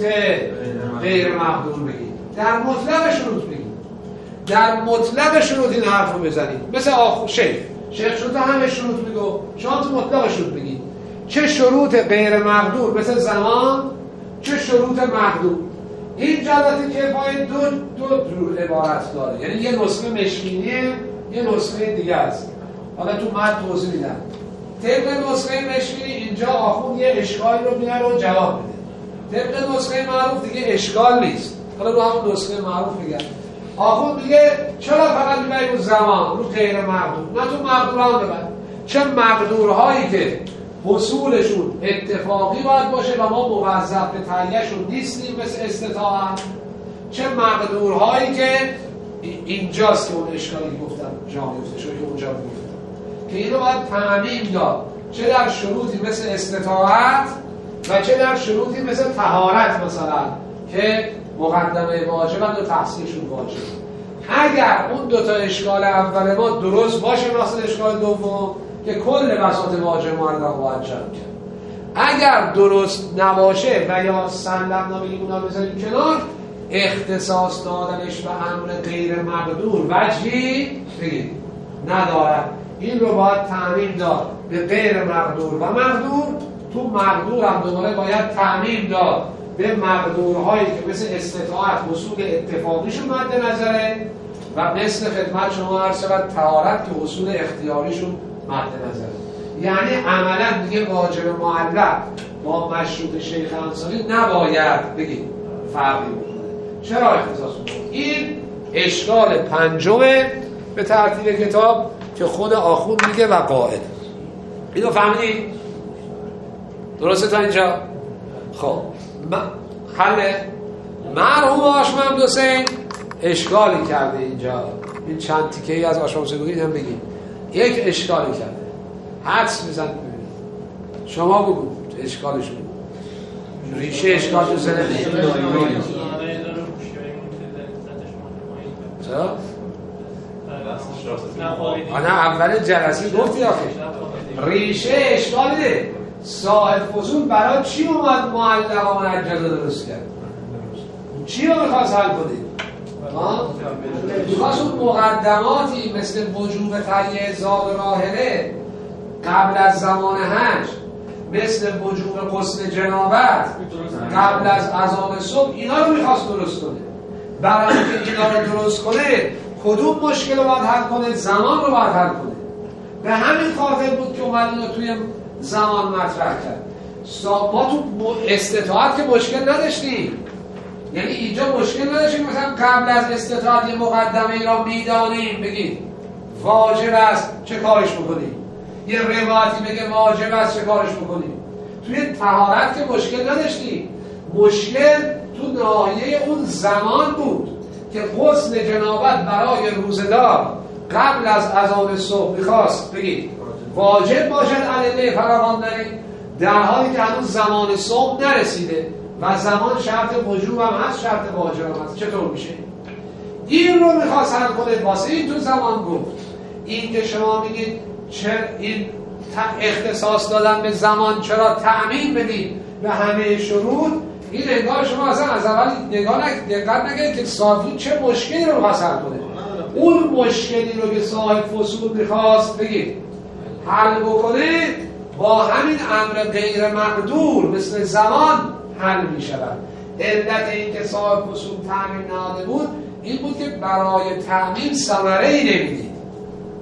غیر مقدور بگید، در مطلق شروط بگید. در مطلق شروط این حرف رو بزنید. مثل آخو شیخ شیخ شروط همه شروط میگو، شما تو مطلق شروط بگید. چه شروط غیر مقدور مثل زمان، چه شروط مقدور. این جلسه که باید دو دو جور عبارت داره، یعنی یه نسخه مشکینیه، یه نسخه دیگه است. حالا تو متن توضیح میدم. طبق نسخه مشکینی اینجا آخوند یه اشکالی رو میاره و جواب میده. طبق نسخه معروف دیگه اشکال نیست. حالا رو همون نسخه معروف میگن. آخوند میگه چرا فقط میبرید رو زمان، رو غیر مقدور، نه تو مقدوران ببرید. چه مقدورهایی که حصولشون اتفاقی باید باشه و ما موظف به تهیه‌شون نیستیم مثل استطاعت، چه مقدورهایی که اینجاست که اون اشکالی گفتم جا میفته، شوی که اونجا گفتم که اینو باید تعمیم داد، چه در شروطی مثل استطاعت و چه در شروطی مثل طهارت مثلا که مقدمه واجبند و تحصیلشون واجب. اگر اون دوتا اشکال اول ما درست باشه مثل اشکال دوم که کل بساط واجب ما رو باید جمع کرد. اگر درست نباشه و یا سلم نامگی اونا بذاریم کنار، اختصاص دادنش به امر غیر مقدور وجهی بگید ندارد. این رو باید تعمیم داد به غیر مقدور و مقدور. تو مقدور هم دوباره باید تعمیم داد به مقدورهایی که مثل استطاعت حصول اتفاقیشون مد نظره و مثل خدمت شما عرض شود طهارت که حصول اختیاریشون مد نظره. یعنی عملا دیگه واجب معلق با مشروط شیخ انصاری نباید بگید فرقی بکنه. چرا اختصاص میکنه؟ این اشکال پنجمه به ترتیب کتاب که خود آخوند میگه و قاعده. اینو فهمیدید؟ درسته تا اینجا؟ خب حله مرحوم هاشم محمد حسین اشکالی کرده اینجا. این چند تیکه ای از هاشم حسین بگید هم بگید. یک اشکالی کرده، حدس میزن ببینید. شما بگو اشکالش بگو. ریشه اشکال تو زنه نیست. چرا؟ آنه اول جلسی گفتی آخه ریشه اشکال ده صاحب فصول برای چی اومد معلقا منجزه درست کرد؟ چی رو میخواست حل کنید؟ میخواست اون مقدماتی مثل وجوب تهیه زاد راهله قبل از زمان حج، مثل وجوب غسل جنابت قبل از اذان صبح، اینا رو میخواست درست کنه. برای اینکه اینا رو درست کنه کدوم مشکل رو باید حل کنه؟ زمان رو باید حل کنه. به همین خاطر بود که اومد اینو توی زمان مطرح کرد. ما تو استطاعت که مشکل نداشتیم، یعنی اینجا مشکل نداشتیم مثلا قبل از استطاعت یه مقدمه ای را میدانیم بگید واجب است چه کارش بکنیم، یه روایتی بگه واجب است چه کارش بکنیم. توی طهارت که مشکل نداشتیم، مشکل تو ناحیه اون زمان بود که غسل جنابت برای روزدار قبل از اذان صبح میخواست بگید واجب باشد علیه فراوان داریم، در حالی که هنوز زمان صبح نرسیده و زمان شرط وجوب هم هست، شرط واجب هم هست. چطور میشه؟ این رو میخواست حل کنه، واسه این تو زمان گفت. این که شما میگید چه این اختصاص دادن به زمان چرا تعمیم بدید به همه شروط، این انگار شما اصلا از اول نگاه دقت نگید که صاحب چه مشکلی رو میخواست حل کنه. اون مشکلی رو که صاحب فصول میخواست بگید حل بکنه با همین امر غیر مقدور مثل زمان حل میشود. علت این که صاحب فصول تعمیم نهاده بود این بود که برای تعمیم ثمره ای نمیدید.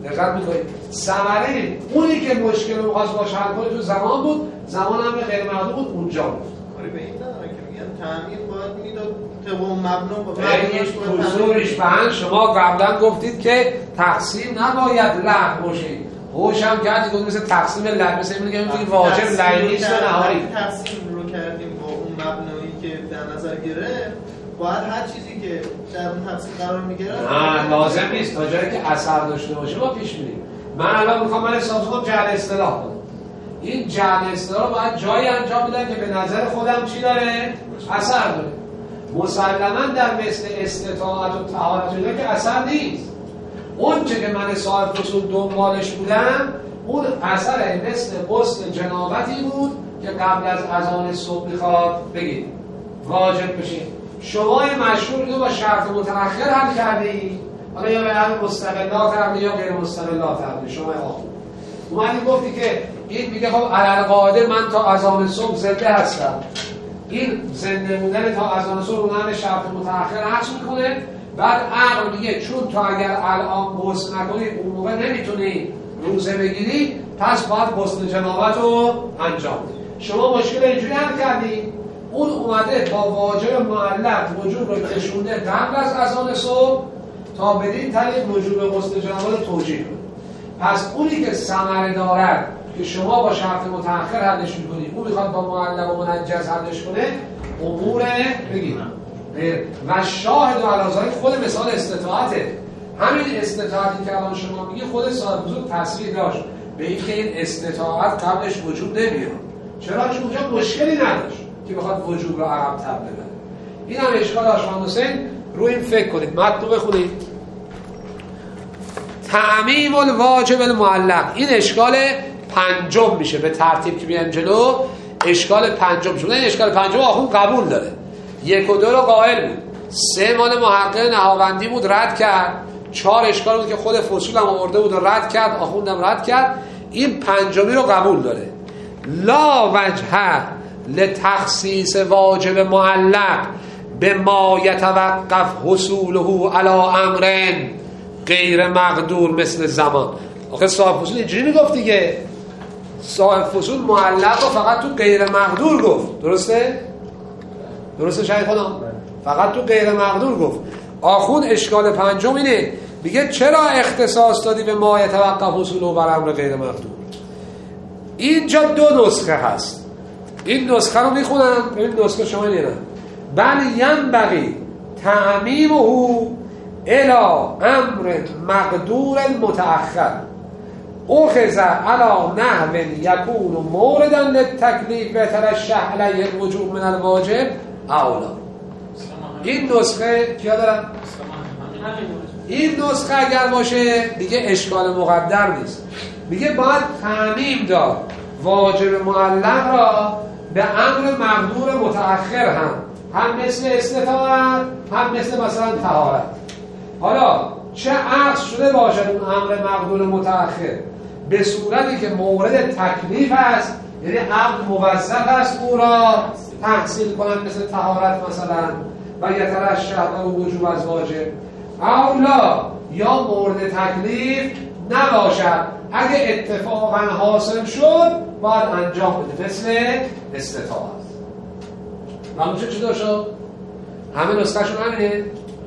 دقت میکنید ثمره اونی که مشکل رو می‌خواست باشه حل کنه تو زمان بود، زمان هم غیر محدود بود اونجا بود. کاری به این نداره که میگن تعمیر باید میداد طبق مبنا با حضورش بهن. شما قبلا گفتید که تقسیم نباید لغو باشه، هوش هم کردید گفتید مثل تقسیم لغو، مثل اینکه میگید واجب لغو نیست و نهاری. تقسیم رو کردیم با اون مبنایی که در نظر گرفت، باید هر چیزی که در اون تقسیم قرار میگیره نه لازم نیست، تا جایی که اثر داشته باشه ما پیش میریم. من الان میخوام من حساب کنم جعل اصطلاح کنم، این جعل اصطلاح باید جایی انجام بدن که به نظر خودم چی داره؟ اثر داره. مسلماً در مثل استطاعت و طهارت اینا که اثر نیست. اون چه که من صاحب فصول دنبالش بودم اون اثر مثل غسل جنابتی بود که قبل از اذان صبح میخواد بگید واجب بشه. شما مشهور رو با شرط متأخر حل کردی، حالا یا به حال مستقلات هم یا غیر مستقلات هم. شما آخون اومدی گفتی که این میگه خب علل قاعده من تا اذان صبح زنده هستم، این زنده بودن تا اذان صبح اونم شرط متأخر حذف میکنه. بعد عقل میگه چون تو اگر الان غسل نکنی اون موقع نمیتونی روزه بگیری، پس باید غسل جنابت رو انجام بدی. شما مشکل اینجوری حل کردی، اون اومده با واجب معلق وجوب رو کشونده قبل از اذان صبح تا بدین طریق وجوب غسل جنابت توجیه کنه. پس اونی که ثمره دارد که شما با شرط متأخر حلش می‌کنید، اون میخواد با معلق و منجز حلش کنه، امور بگید و شاهد و علازهای خود مثال استطاعته. همین استطاعتی که الان شما میگی خود صاحب وجود تصریح داشت به این که این استطاعت قبلش وجود نمیاد. چرا؟ چون اونجا مشکلی نداشت که بخواد وجود رو عقب تر ببره. این هم اشکال آشمان حسین رو این فکر کنید. متن بخونید. تعمیم الواجب المعلق، این اشکال پنجم میشه به ترتیب که بیان جلو. اشکال پنجم شده. این اشکال پنجم آخون قبول داره، یک و دو رو قائل بود، سه مال محقق نهاوندی بود رد کرد، چهار اشکال بود که خود فصول هم آورده بود و رد کرد، آخوندم رد کرد. این پنجمی رو قبول داره. لا وجه لتخصیص واجب معلق به ما یتوقف حصوله علی امر غیر مقدور مثل زمان. آخه صاحب فصول اینجوری میگفت دیگه، صاحب فصول معلق رو فقط تو غیر مقدور گفت، درسته؟ درسته شاید خودم؟ فقط تو غیر مقدور گفت. آخون اشکال پنجم اینه، میگه چرا اختصاص دادی به ما یتوقف حصوله بر امر غیر مقدور؟ اینجا دو نسخه هست، این نسخه رو میخونم، این نسخه شما نیرم. بل ینبغی تعمیمه الی امر مقدور متأخر اخذ علی نحو یکون موردا للتکلیف بترشح علیه الوجوب من الواجب اولا. این نسخه کیا دارم؟ این نسخه اگر باشه دیگه اشکال مقدر نیست، میگه باید تعمیم داد واجب معلق را به امر مقدور متأخر هم هم مثل استطاعت هم مثل مثلا طهارت. حالا چه عقص شده باشد اون امر مقدور متأخر به صورتی که مورد تکلیف است، یعنی عقد موظف است او را تحصیل کنند مثل طهارت مثلا و یترشح و وجوب از واجب، اولا یا مورد تکلیف نباشد، اگه اتفاقا حاصل شد باید انجام بده مثل استطاعت. معلوم شد چی داشت؟ همه نسخه شون همینه؟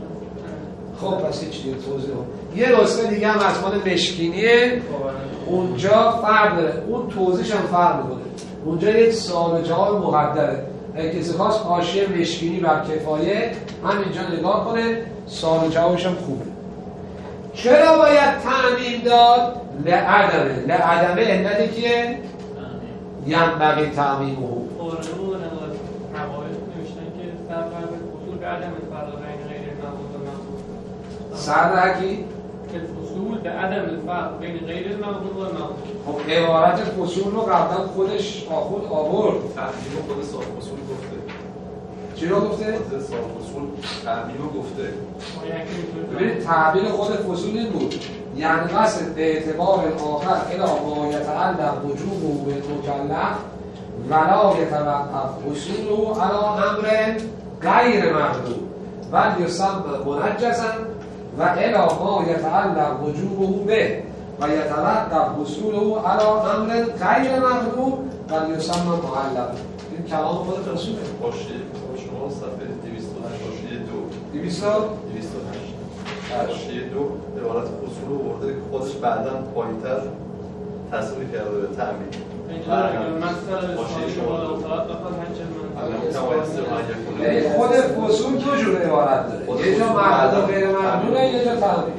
خب پس هیچ دیگه توضیح هم. یه نسخه دیگه هم از مال مشکینیه، اونجا فرق داره، اون توضیحش هم فرق میکنه. اونجا یک سوال جواب مقدره، اگه کسی خواست حاشیه مشکینی بر کفایه همینجا نگاه کنه، سوال جوابش هم خوبه. چرا باید تعمیم داد؟ لعدمه. لعدمه علتی که ینبغی تعمیمه. قرآن روایت نوشتن که در فرق فصول به عدم الفرق بین غیر المقدور و مقدور. سر رکی؟ که فصول به عدم الفرق بین غیر المقدور و مقدور. خب عبارت فصول رو قبلا خودش آخود آورد. تعمیم خود صاحب فصول گفته. چی رو گفته؟ خود صاحب فصول تعمیم رو گفته. ببینید تعبیر خود فصول این بود، یعنی قصد به اعتبار آخر الی ما یتعلق وجوبه بالمکلف ولا یتوقف حصوله علی امر غیر مقدور بل یسمى منجزا و الی ما یتعلق وجوبه به و یتوقف حصوله علی امر غیر مقدور و یسمى معلق. این کلام خود فصوله. حاشیه شما صفحه دویست و هشت حاشیه دو دویست و هشت حاشیه دو عبارت اصول رو برده که خودش بعداً پایین‌تر تصویر کرده به تعمیم. خود فصول دو جور عبارت داره، یه جا مقدور و غیر مقدوره، یه جا تعمیم.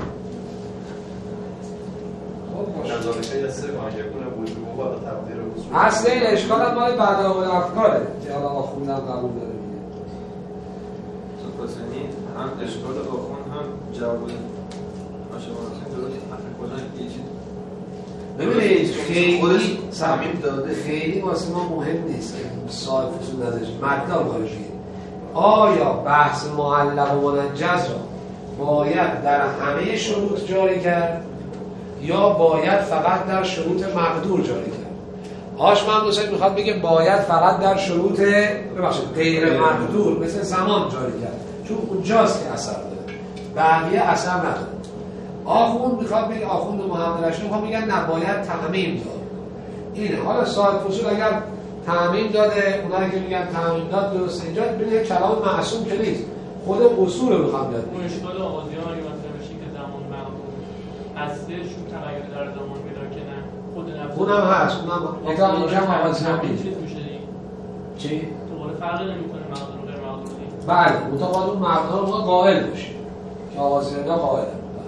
نظارت یسر ما یکون وجوب و بعد تقدیر اصول. اصل این اشکال هم مال بعدا و افکاره که حالا آخوندم قبول داره میگه. تو پسنی هم اشکال آخوند هم جواب آشوارسین درست حرف کلن یه چیز ببینید خیلی صمیم داده خیلی واسه ما مهم نیست که صاحب فصول نداشت مطلب خارجیه. آیا بحث معلق و منجز را باید در همه شروط جاری کرد یا باید فقط در شروط مقدور جاری کرد؟ آش من دوست میخواد بگه باید فقط در شروط ببخشید غیر مقدور مثل زمان جاری کرد، چون اونجاست که اثر داره، بقیه اثر نداره. آخوند میخواد بگه، آخوند و محمد رشید میخواد بگن نباید تعمیم داد. اینه. حالا صاحب فصول اگر تعمیم داده، اونایی که میگن تعمیم داد درسته، اینجا ببینید کلام معصوم که نیست، خود اصول رو میخوام بیاد. اون اشکال آغازیان اگه مثلا بشه که زمان مقدور هستشون تغییر در زمان میدن که نه خود نفس اونم هست، اونم اگه اینجا آغازیان نیست. چی؟ تو قول فرقی نمیکنه مقدور و غیر مقدور نیست. بله، متقابل اون مقدور رو قائل باشیم که آغازیان قائل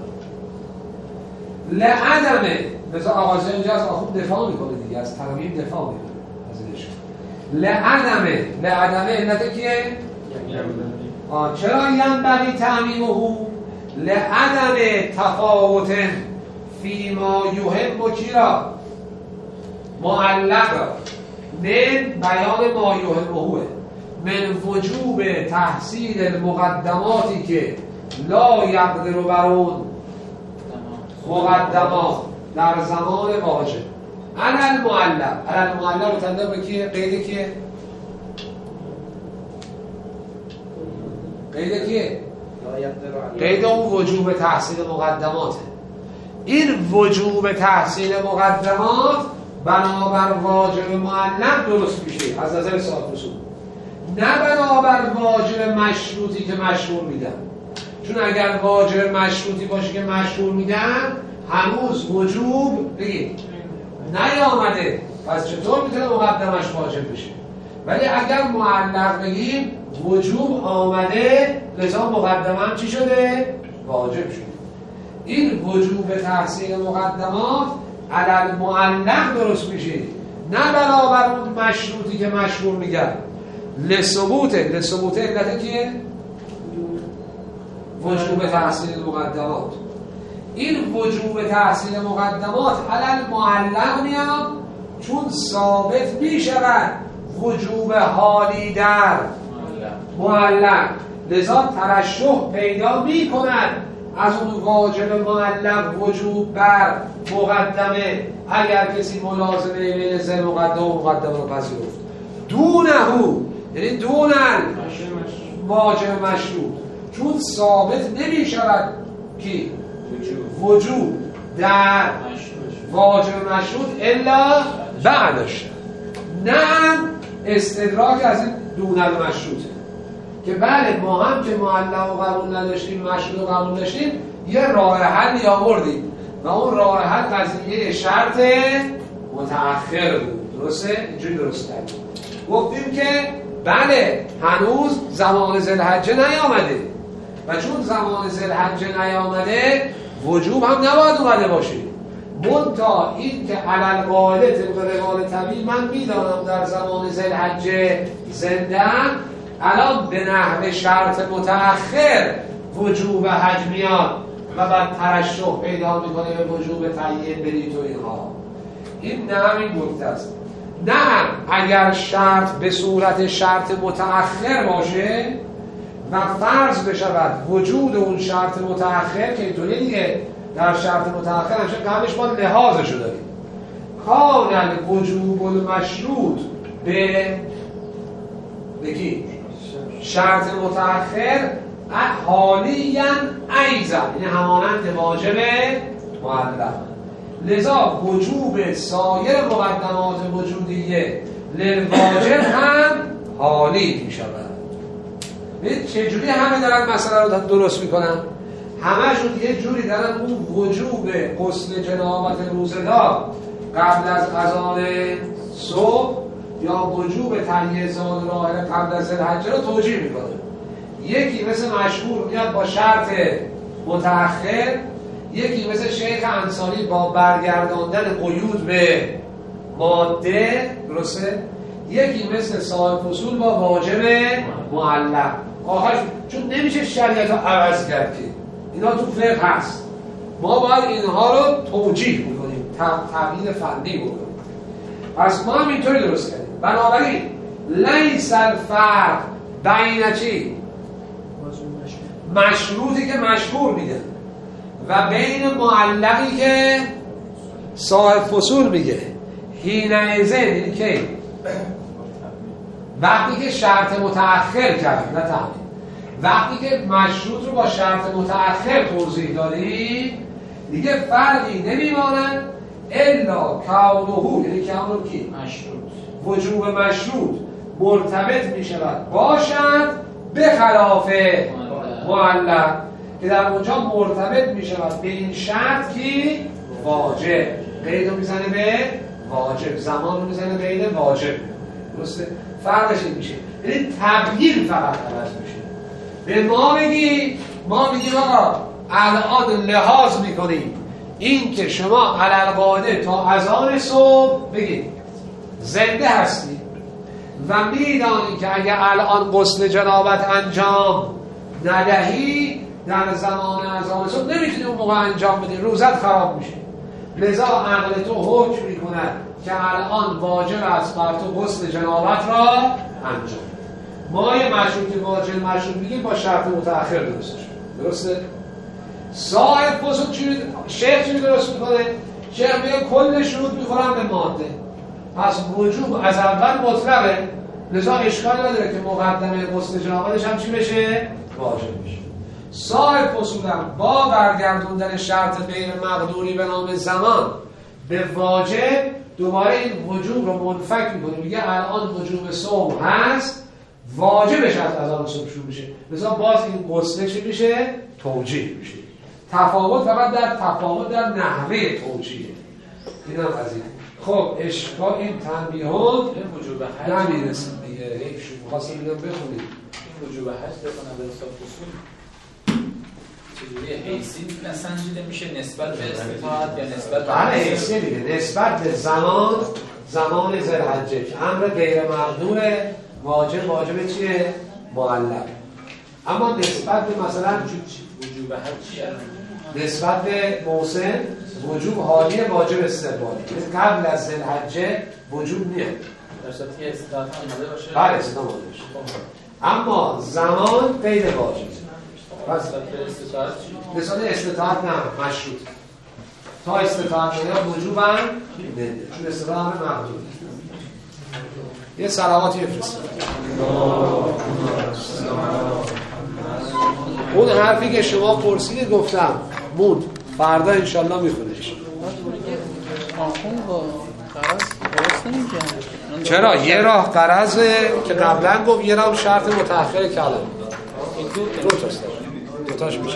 لعدمه. مثلا آغازی اینجا از آخوند دفاع میکنه دیگه، از تعمیم دفاع میکنه از اینش. لعدمه لعدمه علت کیه؟ آه چرا ینبغی تعمیمه؟ لعدم تفاوت فیما یهم و چیرا؟ معلق را من بیان ما یهمه من وجوب تحصیل المقدماتی که لا یقدر بر اون مقدمات در زمان واجب. علی المعلق، علی المعلق متعلق به کیه؟ قید کیه؟ قید کیه؟ قید اون وجوب تحصیل مقدماته. این وجوب تحصیل مقدمات بنابر واجب معلق درست میشه از نظر صاحب اصول، نه بنابر واجب مشروطی که مشهور میدن. چون اگر واجب مشروطی باشه که مشهور میدن هنوز وجوب بگید نیامده، پس چطور میتونه مقدمش واجب بشه؟ ولی اگر معلق بگیم وجوب آمده، لذا مقدمه چی شده؟ واجب شده. این وجوب تحصیل مقدمات علی المعلق درست میشه، نه بنابر اون مشروطی که مشهور میگن. لثبوته لثبوته علت کیه؟ وجوب تحصیل مقدمات. این وجوب تحصیل مقدمات علی المعلق میاد چون ثابت میشود وجوب حالی در معلق، لذا ترشح پیدا میکند از اون واجب معلق وجوب بر مقدمه اگر کسی ملازمه بین ذل مقدمه و مقدمه رو پذیرفت. دونه یعنی دون واجب مشروط، چون ثابت نمی شود که وجوب در واجب مشروط الا بعدش. نه استدراک از این دون المشروطه که بله ما هم که معلق و قبول نداشتیم مشروط و قبول داشتیم یه راه حلی آوردیم و اون راه حل قضیه شرط متأخر بود. درسته؟ اینجوری درست کردیم، گفتیم که بله هنوز زمان ذوالحجه نیامده و چون زمان ذوالحجه نیامده وجوب هم نباید اومده باشه. منتها این که علل قاعده طبق روال طبیعی من میدانم در زمان ذوالحجه زنده‌ام، الان به نحو شرط متأخر وجوب حج میاد و بعد ترشح پیدا میکنه به وجوب تعیین بلیط و اینها. این نه همین گفته است. نه اگر شرط به صورت شرط متأخر باشه و فرض بشود وجود اون شرط متأخر که اینطوری دیگه در شرط متأخر همشه قبلش ما لحاظشو داریم. کان وجوب المشروط به بگی شرط متأخر حالیاً ایضا، یعنی همانند واجب معلق. لذا وجوب سایر مقدمات وجودیه للواجب هم حالی می شود. ببین چجوری همه دارن مسئله رو درست میکنن؟ همه‌شون یه جوری دارن اون وجوب غسل جنابت روزگار قبل از اذان صبح یا وجوب تهیه زاد راحله قبل از ذوالحجه رو توجیه میکنه. یکی مثل مشهور میاد با شرط متأخر، یکی مثل شیخ انصاری با برگرداندن قیود به ماده، درسته؟ یکی مثل صاحب فصول با واجب معلق. آخرش چون نمیشه شریعت رو عوض کرد که اینا تو فقه هست، ما باید اینها رو توجیه بکنیم، تبیین فنی بکنیم. پس ما هم اینطوری درست کردیم. بنابراین لیس الفرق بین چی؟ مشروطی که مشهور میده و بین معلقی که صاحب فصول میگه. حینئذ یعنی که وقتی که شرط متأخر کرد، نه تحمیل، وقتی که مشروط رو با شرط متأخر توضیح دادی دیگه فرقی نمیماند الا کونه، یعنی کونه کی؟ مشروط. وجوب مشروط مرتبط میشود باشد به خلاف معلق که در اونجا مرتبط میشود به این شرط که واجب، قید رو میزنه به واجب، زمان رو میزنه به واجب، درسته؟ فرقش این میشه، یعنی تبیین فقط عوض میشه. به ما بگی، ما میگیم آقا الان لحاظ میکنیم این که شما علالقاعده تا اذان صبح بگید زنده هستی و میدانی که اگه الان غسل جنابت انجام ندهی در زمان اذان صبح نمیتونی اون موقع انجام بدی، روزت خراب میشه. لذا عقل تو حکم میکنه که الان واجب است بر تو غسل جنابت را انجام. ما یه مشروط واجب مشروط میگیم با شرط متأخر درست شد، درسته؟ صاحب فصول چی شیخ چی درست میکنه؟ شیخ میگه کل شروط میخورن به ماده، پس وجوب از اول مطلقه، لذا اشکال نداره که مقدمه غسل جنابتش هم چی بشه؟ واجب میشه. صاحب فصول هم با برگردوندن شرط غیر مقدوری به نام زمان به واجب دوباره این وجوب رو منفک میکنه، میگه الان وجوب صبح هست، واجبش از اذان صبح شروع میشه، لذا باز این غسل چی میشه؟ توجیه میشه. تفاوت فقط در تفاوت در نحوه توجیه. این هم از این. خب اشکال این تنبیهات وجوب حج نمیرسید دیگه، یک شما خواستم اینم بخونید. وجوب حج بکنم به حساب فصول چجوری حیثی نسنجیده میشه نسبت به استطاعت یا نسبت به بله حیثی دیگه، نسبت به زمان، زمان ذوالحجه که امر غیر مقدوره، واجب واجب چیه؟ معلق. اما نسبت به مثلا وجوب حج چیه؟ نسبت به موسم وجوب حالی واجب استقبالی، قبل از ذوالحجه وجوب نیست در صورتی که استطاعت آماده باشه. بله استطاعت آماده باشه، اما زمان غیر واجب. پس استطاعت چی؟ مثلا استطاعت نه مشروط، تا استطاعت نه وجوب هم نمیده، چون استطاعت هم مقدور. یه صلواتی بفرستید. اون حرفی که شما پرسید گفتم موند، فردا انشالله میخونیش. آخون با قرض درست نمیگه. چرا؟ یه راه قرضه که قبلا گفت، یه راه شرط متأخر کلام. دو تاست، دو تاش میشه.